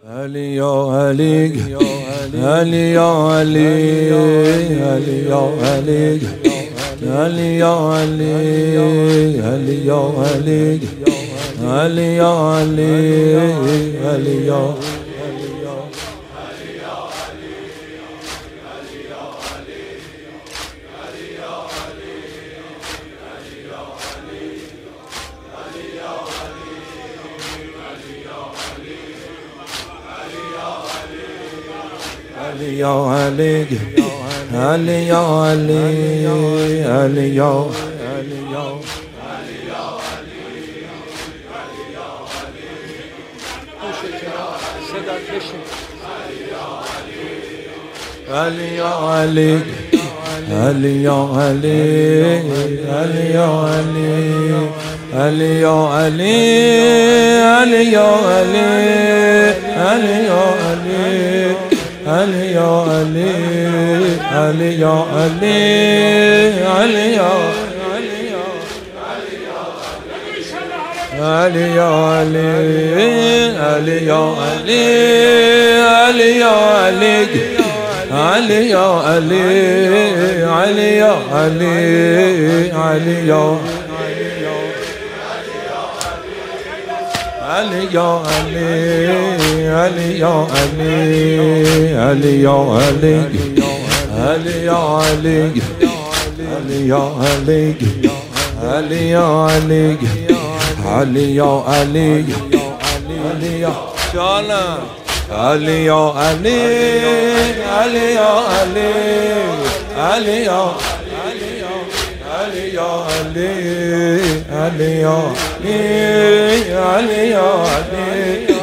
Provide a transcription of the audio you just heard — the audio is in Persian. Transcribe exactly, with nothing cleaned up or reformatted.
علي يا علي علي يا علي علي يا علي علي يا علي علي يا علي علي يا علي علي يا علي يا علي علي يا علي علي يا علي يا علي يا علي علي يا علي علي يا علي علي يا علي علي يا علي علي يا علي علي يا علي علي يا علي علي يا علي يا علي علي يا علي علي يا علي علي يا علي علي يا علي علي يا علي يا علي علي يا علي علي يا علي علي يا علي علي يا علي علي يا علي علي يا علي علي يا شالا علي يا علي علي يا علي علي يا علي يا علي علي يا علي علي يا علي